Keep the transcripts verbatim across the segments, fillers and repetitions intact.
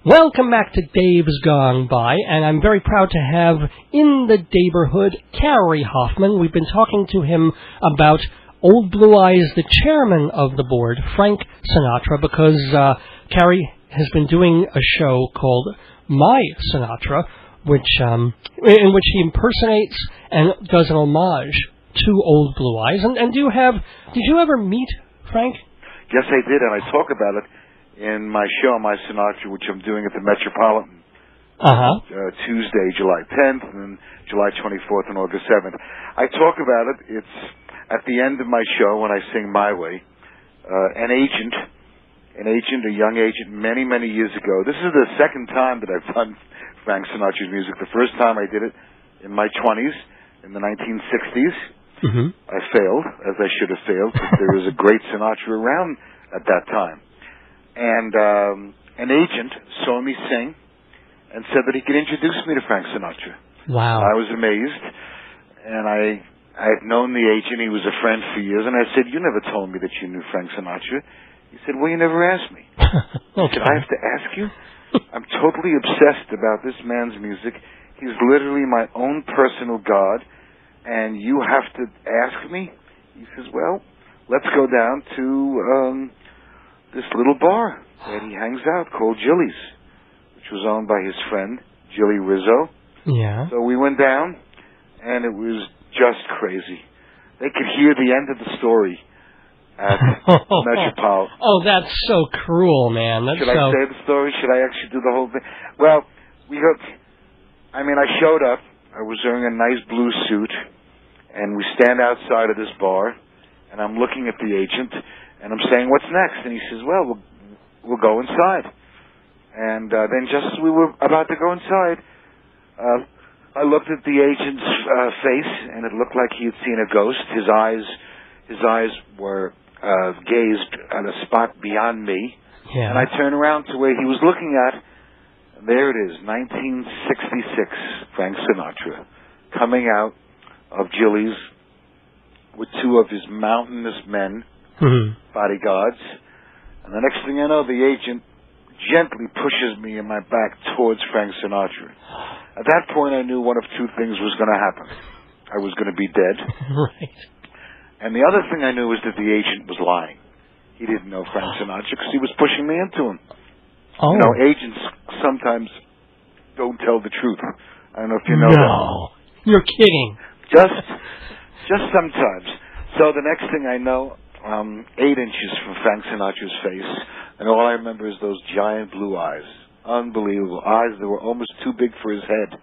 Welcome back to Dave's Gone By, and I'm very proud to have in the neighborhood Cary Hoffman. We've been talking to him about Old Blue Eyes, the chairman of the board, Frank Sinatra, because uh, Cary has been doing a show called My Sinatra, which um, in which he impersonates and does an homage to Old Blue Eyes. And, and do you have? Did you ever meet Frank? Yes, I did, and I talk about it in my show, My Sinatra, which I'm doing at the Metropolitan uh-huh. uh, Tuesday, July tenth, and then July twenty-fourth and August seventh. I talk about it. It's at the end of my show when I sing My Way. Uh, an agent, an agent, a young agent, many, many years ago. This is the second time that I've done Frank Sinatra's music. The first time I did it in my twenties, in the nineteen sixties. Mm-hmm. I failed, as I should have failed, because there was a great Sinatra around at that time. And um, an agent saw me sing and said that he could introduce me to Frank Sinatra. Wow. I was amazed, and I I had known the agent. He was a friend for years, and I said, "You never told me that you knew Frank Sinatra." He said, "Well, you never asked me." Okay. I said, "I have to ask you? I'm totally obsessed about this man's music. He's literally my own personal god, and you have to ask me?" He says, "Well, let's go down to um, this little bar that he hangs out called Jilly's, which was owned by his friend, Jilly Rizzo." Yeah. So we went down, and it was just crazy. They could hear the end of the story at Metropolitan. Oh, that's so cruel, man. That's Should so... I say the story? Should I actually do the whole thing? Well, we got, I mean, I showed up. I was wearing a nice blue suit, and we stand outside of this bar, and I'm looking at the agent, and I'm saying, "What's next?" And he says, "Well, we'll, we'll go inside." And uh, then just as we were about to go inside, uh, I looked at the agent's uh, face, and it looked like he had seen a ghost. His eyes, his eyes were uh, gazed at a spot beyond me. Yeah. And I turned around to where he was looking at, and there it is, nineteen sixty-six, Frank Sinatra, coming out of Jilly's with two of his mountainous men, mm-hmm. bodyguards. And the next thing I know, the agent gently pushes me in my back towards Frank Sinatra. At that point, I knew one of two things was going to happen. I was going to be dead. Right. And the other thing I knew was that the agent was lying. He didn't know Frank Sinatra because he was pushing me into him. Oh. You know, agents sometimes don't tell the truth. I don't know if you know no. that. No. You're kidding. Just, just sometimes. So the next thing I know, um, eight inches from Frank Sinatra's face, and all I remember is those giant blue eyes. Unbelievable. Eyes that were almost too big for his head.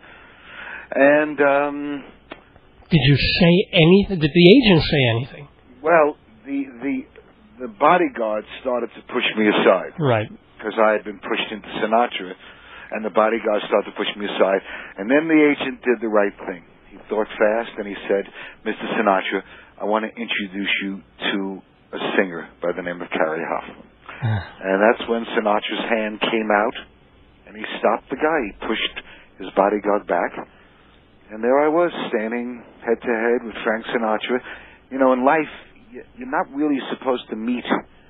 And, um... Did you say anything? Did the agent say anything? Well, the, the, the bodyguard started to push me aside. Right. Because I had been pushed into Sinatra, and the bodyguard started to push me aside. And then the agent did the right thing. He thought fast, and he said, "Mister Sinatra, I want to introduce you to a singer by the name of Cary Hoffman." And that's when Sinatra's hand came out, and he stopped the guy. He pushed his bodyguard back, and there I was, standing head-to-head with Frank Sinatra. You know, in life, you're not really supposed to meet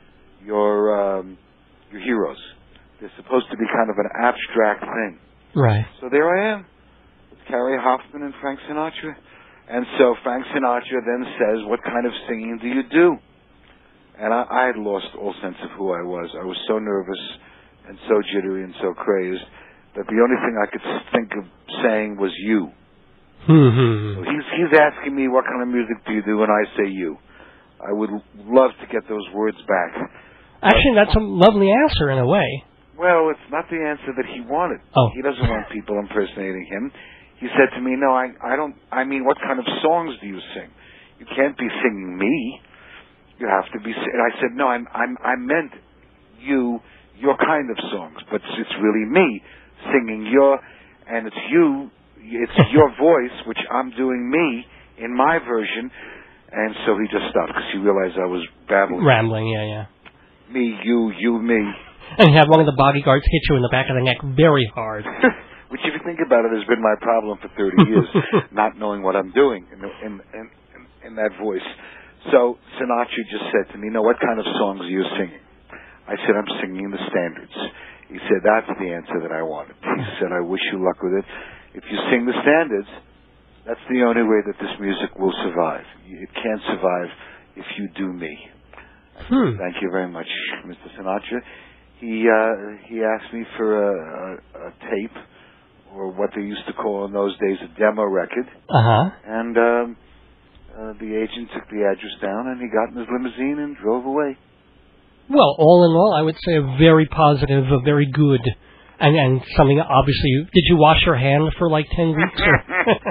your um, your heroes. They're supposed to be kind of an abstract thing. Right. So there I am, with Cary Hoffman and Frank Sinatra. And so Frank Sinatra then says, "What kind of singing do you do?" And I, I had lost all sense of who I was. I was so nervous and so jittery and so crazed that the only thing I could think of saying was "you." Mm-hmm. So he's, he's asking me, "What kind of music do you do?" And I say "you." I would love to get those words back. Actually, that's a lovely answer in a way. Well, it's not the answer that he wanted. Oh. He doesn't want people impersonating him. He said to me, "No, I, I don't, I mean, what kind of songs do you sing? You can't be singing me. You have to be," and I said, "No, I'm, I'm, I meant you, your kind of songs, but it's really me singing your, and it's you, it's your voice, which I'm doing me in my version." And so he just stopped because he realized I was babbling. Rambling, yeah, yeah. Me, you, you, me. And you have one of the bodyguards hit you in the back of the neck very hard. Which, if you think about it, has been my problem for thirty years, not knowing what I'm doing in, in, in, in, in that voice. So Sinatra just said to me, "No, what kind of songs are you singing?" I said, "I'm singing the standards. He said, that's the answer that I wanted. He said, I wish you luck with it. If you sing the standards, that's the only way that this music will survive. It can't survive if you do me. Hmm. Thank you very much, Mister Sinatra. He uh, he asked me for a, a, a tape, or what they used to call in those days a demo record. Uh-huh. And um, uh, the agent took the address down, and he got in his limousine and drove away. Well, all in all, I would say a very positive, a very good, and, and something, obviously, did you wash your hand for like ten weeks? Or?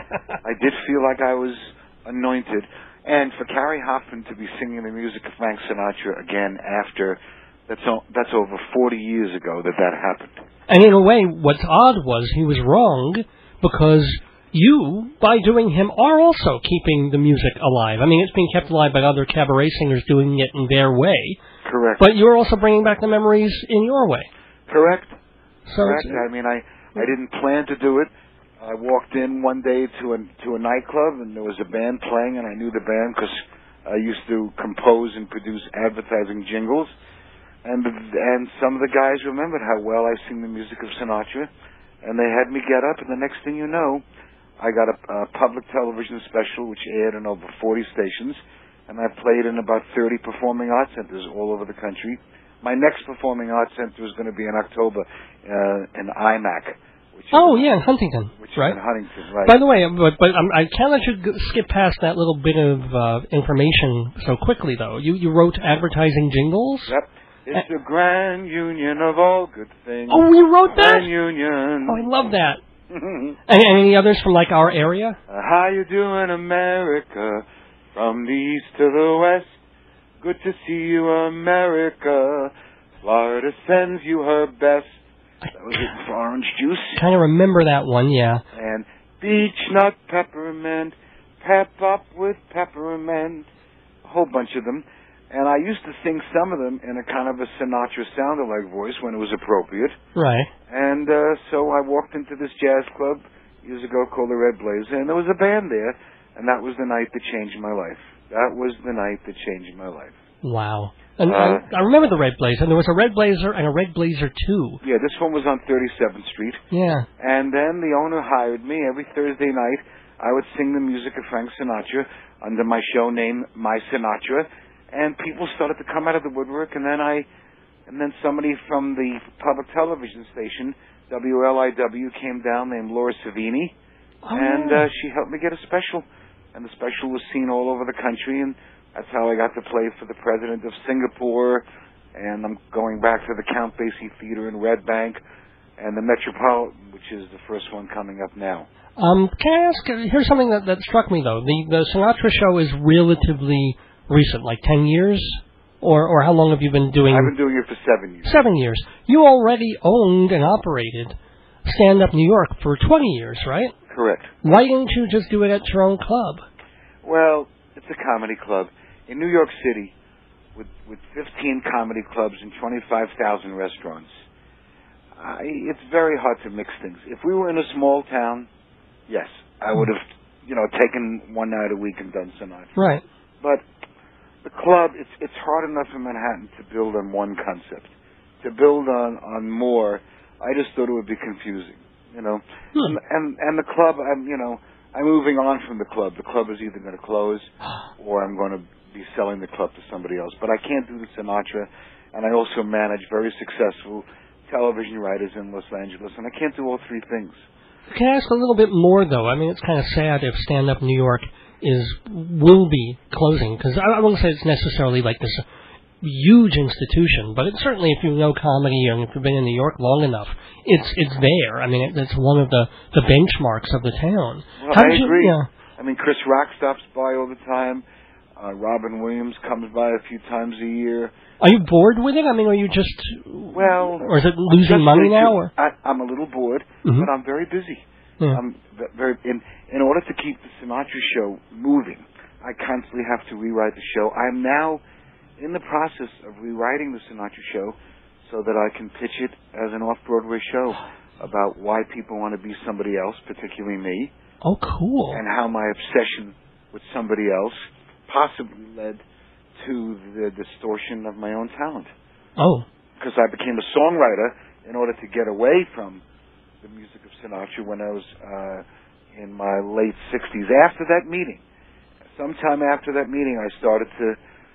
I did feel like I was anointed. And for Carrie Hoffman to be singing the music of Frank Sinatra again after, that's o- that's over forty years ago that that happened. And in a way, what's odd was he was wrong, because you, by doing him, are also keeping the music alive. I mean, it's being kept alive by other cabaret singers doing it in their way. Correct. But you're also bringing back the memories in your way. Correct. So Correct. it's, I mean, I, I didn't plan to do it. I walked in one day to a, to a nightclub, and there was a band playing, and I knew the band because I used to compose and produce advertising jingles. And and some of the guys remembered how well I sing the music of Sinatra, and they had me get up, and the next thing you know, I got a, a public television special which aired in over forty stations, and I played in about thirty performing arts centers all over the country. My next performing arts center is going to be in October uh, in I MAC. Which oh, is, yeah, in Huntington, which right? is in Huntington, right. By the way, but, but um, I can't let you g- skip past that little bit of uh, information so quickly, though. You you wrote advertising jingles? Yep. It's the grand union of all good things. Oh, you wrote that? Grand union. Oh, I love that. and, and any others from, like, our area? Uh, how you doing, America? From the east to the west. Good to see you, America. Florida sends you her best. That was it for orange juice. Kind of remember that one, yeah. And beech nut peppermint, pep up with peppermint. A whole bunch of them. And I used to sing some of them in a kind of a Sinatra sound-alike voice when it was appropriate. Right. And uh, so I walked into this jazz club years ago called the Red Blazer, and there was a band there, and that was the night that changed my life. That was the night that changed my life. Wow. And Uh, I, I remember the Red Blazer. There was a Red Blazer and a Red Blazer two. Yeah, this one was on thirty-seventh Street. Yeah. And then the owner hired me every Thursday night. I would sing the music of Frank Sinatra under my show name, My Sinatra. And people started to come out of the woodwork, and then I, and then somebody from the public television station, W L I W, came down named Laura Savini, Oh. and uh, she helped me get a special. And the special was seen all over the country, and that's how I got to play for the president of Singapore. And I'm going back to the Count Basie Theater in Red Bank, and the Metropolitan, which is the first one coming up now. Um, can I ask? uh, Here's something that, that struck me though. The the Sinatra show is relatively recent, like ten years, or or how long have you been doing? I've been doing it for seven years. Seven years. You already owned and operated Stand Up New York for twenty years, right? Correct. Why didn't you just do it at your own club? Well, it's a comedy club in New York City, with with fifteen comedy clubs and twenty-five thousand restaurants. I, it's very hard to mix things. If we were in a small town, yes, I would have, you know, taken one night a week and done Sinatra. Right. But the club, it's it's hard enough in Manhattan to build on one concept. To build on, on more, I just thought it would be confusing, you know. Hmm. And, and and the club, I'm you know, I'm moving on from the club. The club is either going to close, or I'm going to be selling the club to somebody else. But I can't do the Sinatra, and I also manage very successful television writers in Los Angeles, and I can't do all three things. Can I ask a little bit more though? I mean, it's kind of sad if Stand Up New York is will be closing, because I, I won't say it's necessarily like this huge institution, but it's certainly, if you know comedy and if you've been in New York long enough, it's it's there. I mean, it, it's one of the, the benchmarks of the town. Well, How I did you- agree. yeah. I mean, Chris Rock stops by all the time. Uh, Robin Williams comes by a few times a year. Are you bored with it? I mean, are you just Well, or is it losing just money to- now? Or? I, I'm a little bored, Mhm. but I'm very busy. Yeah. I'm ve- very in in order to keep the Sinatra show moving. I constantly have to rewrite the show. I'm now in the process of rewriting the Sinatra show so that I can pitch it as an off-Broadway show about why people want to be somebody else, particularly me, Oh, cool. and how my obsession with somebody else possibly led to the distortion of my own talent. Oh. Because I became a songwriter in order to get away from the music of Sinatra when I was uh, in my late sixties. After that meeting, sometime after that meeting, I started to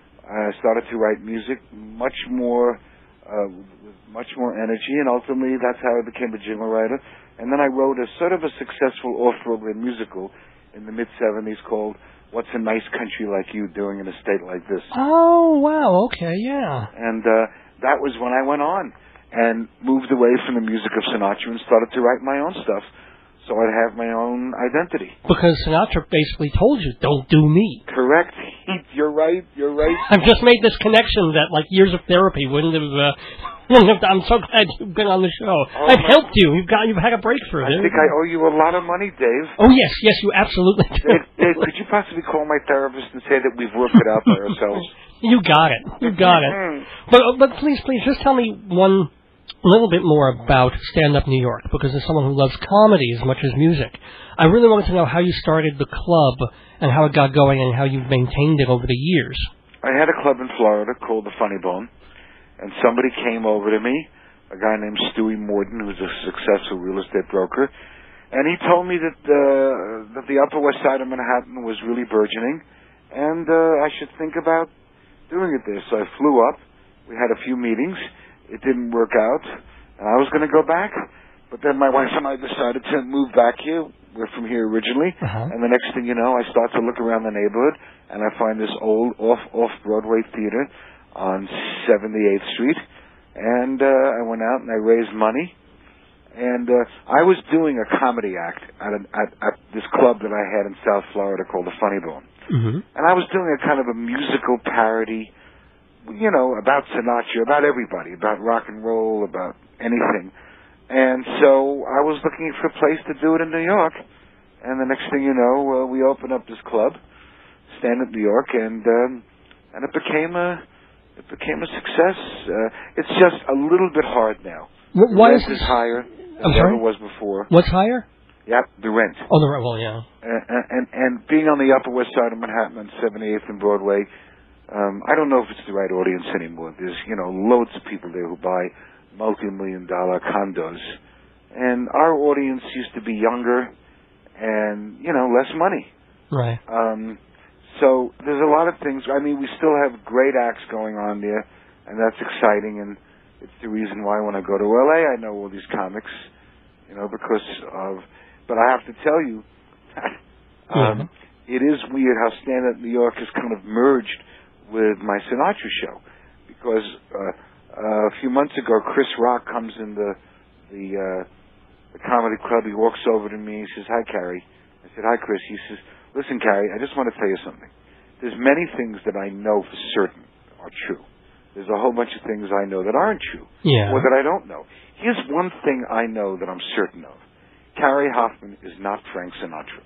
I started to write music much more uh, with much more energy, and ultimately that's how I became a jingle writer. And then I wrote a sort of a successful off-Broadway musical in the mid seventies called "What's a Nice Country Like You Doing in a State Like This." Oh, wow, okay, yeah. And uh, that was when I went on and moved away from the music of Sinatra and started to write my own stuff, so I'd have my own identity. Because Sinatra basically told you, don't do me. Correct. You're right, you're right. I've just made this connection that, like, years of therapy wouldn't have... Uh, I'm so glad you've been on the show. Oh, I've helped you. You've got, you've had a breakthrough. I think I owe you a lot of money, Dave. Oh, yes, yes, you absolutely do. Dave, Dave, could you possibly call my therapist and say that we've worked it out by ourselves? You got it. You got it. But, but please, please, just tell me one little bit more about Stand Up New York, because as someone who loves comedy as much as music, I really wanted to know how you started the club and how it got going and how you've maintained it over the years. I had a club in Florida called the Funny Bone, and somebody came over to me, a guy named Stewie Morden, who's a successful real estate broker, and he told me that uh, that the Upper West Side of Manhattan was really burgeoning, and uh, I should think about doing it there. So I flew up. We had a few meetings. It didn't work out, and I was going to go back, but then my wife and I decided to move back here. We're from here originally, uh-huh. and the next thing you know, I start to look around the neighborhood, and I find this old off off Broadway theater on seventy-eighth Street, and uh, I went out and I raised money, and uh, I was doing a comedy act at, an, at at this club that I had in South Florida called the Funny Bone, mm-hmm. and I was doing a kind of a musical parody, you know, about Sinatra, about everybody, about rock and roll, about anything. And so I was looking for a place to do it in New York. And the next thing you know, uh, we opened up this club, Stand Up New York, and um, and it became a it became a success. Uh, it's just a little bit hard now. W- the why rent is, is higher than I'm it sorry? ever was before. What's higher? Yep, the rent. Oh, the rent. Well, yeah. And, and and being on the Upper West Side of Manhattan on seventy-eighth and Broadway. Um, I don't know if it's the right audience anymore. There's, you know, loads of people there who buy multi-million dollar condos. And our audience used to be younger and, you know, less money. Right. Um, so there's a lot of things. I mean, we still have great acts going on there, and that's exciting. And it's the reason why when I go to L A, I know all these comics, you know, because of... But I have to tell you, um, yeah. It is weird how Stand Up New York has kind of merged with my Sinatra show, because uh, uh, a few months ago, Chris Rock comes in the the, uh, the comedy club. He walks over to me. He says, "Hi, Carrie." I said, "Hi, Chris." He says, "Listen, Carrie, I just want to tell you something. There's many things that I know for certain are true. There's a whole bunch of things I know that aren't true, yeah. or that I don't know. Here's one thing I know that I'm certain of: Carrie Hoffman is not Frank Sinatra."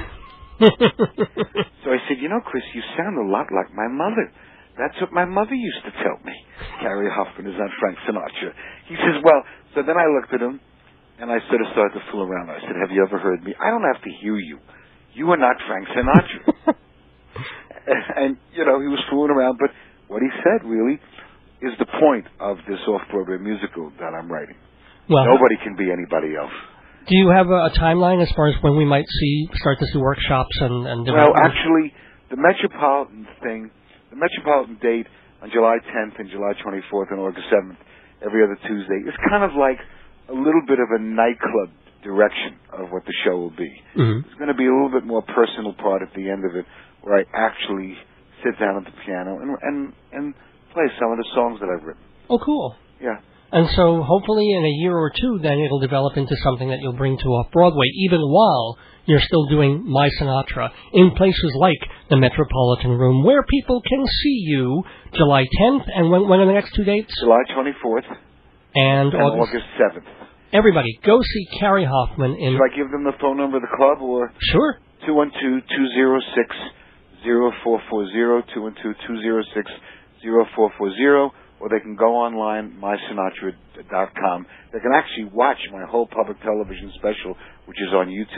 So I said, "You know, Chris, you sound a lot like my mother. That's what my mother used to tell me. Carrie Hoffman is not Frank Sinatra." He says, "Well," so then I looked at him, and I sort of started to fool around. I said, "Have you ever heard me? I don't have to hear you. You are not Frank Sinatra." And, you know, he was fooling around, but what he said really is the point of this off-Broadway musical that I'm writing. Well, nobody can be anybody else. Do you have a, a timeline as far as when we might see start to see workshops and, and well, actually, the Metropolitan thing, the Metropolitan date on July tenth and July twenty-fourth and August seventh, every other Tuesday, is kind of like a little bit of a nightclub direction of what the show will be. Mm-hmm. There's going to be a little bit more personal part at the end of it, where I actually sit down at the piano and and and play some of the songs that I've written. Oh, cool. Yeah. And so hopefully in a year or two, then it'll develop into something that you'll bring to off-Broadway, even while you're still doing My Sinatra in places like the Metropolitan Room, where people can see you July tenth, and when, when are the next two dates? July twenty-fourth and, and August, August seventh. Everybody, go see Carrie Hoffman in... Should I give them the phone number of the club, or... Sure. two one two, two zero six, zero four four zero, two one two, two zero six, zero four four zero, or they can go online, my sinatra dot com. They can actually watch my whole public television special, which is on YouTube.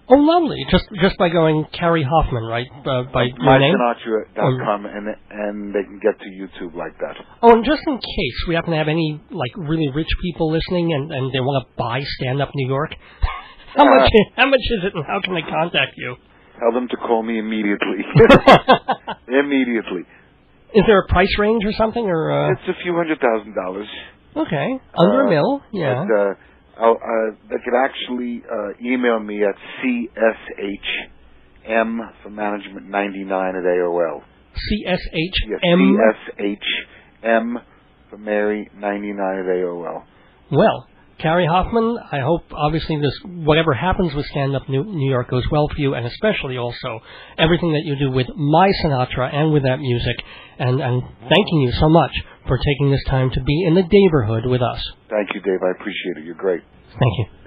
Oh, lovely. Just just by going Carrie Hoffman, right? Uh, by your my name? sinatra dot com, and and they can get to YouTube like that. Oh, and just in case we happen to have any, like, really rich people listening and, and they want to buy Stand Up New York, how Uh, much how much is it and how can they contact you? Tell them to call me immediately. Immediately. Is there a price range or something? Or uh... It's a few hundred thousand dollars. Okay. Under uh, a mil, yeah. But, uh, I'll, uh, they could actually uh, email me at C S H M for management ninety-nine at A O L. C S H Yes, M? C S H M for Mary ninety-nine at A O L. Well, Carrie Hoffman, I hope obviously this whatever happens with Stand Up New, New York goes well for you, and especially also everything that you do with My Sinatra and with that music. And, and thanking you so much for taking this time to be in the neighborhood with us. Thank you, Dave. I appreciate it. You're great. Thank you.